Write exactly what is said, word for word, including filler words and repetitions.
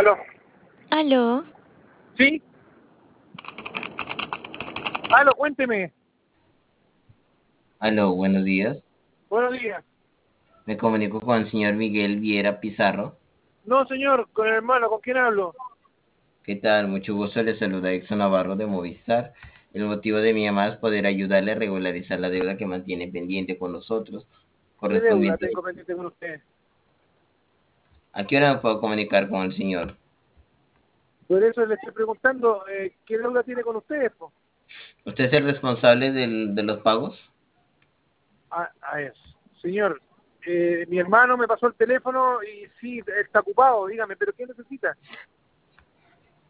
Aló. Aló, ¿Sí? Aló, cuénteme. Aló, buenos días. Buenos días. Me comunico con el señor Miguel Viera Pizarro. No, señor, con el hermano, ¿con quién hablo? ¿Qué tal? Mucho gusto, le saluda Exxon Navarro de Movistar. El motivo de mi llamada es poder ayudarle a regularizar la deuda que mantiene pendiente con nosotros, ¿Qué deuda correspondiente. tengo pendiente con usted? ¿A qué hora me puedo comunicar con el señor? Por eso le estoy preguntando, eh, ¿qué deuda tiene con usted, po? ¿Usted es el responsable del- de los pagos? Ah, ah, es. Señor, eh, mi hermano me pasó el teléfono y sí, está ocupado, dígame, ¿pero qué necesita?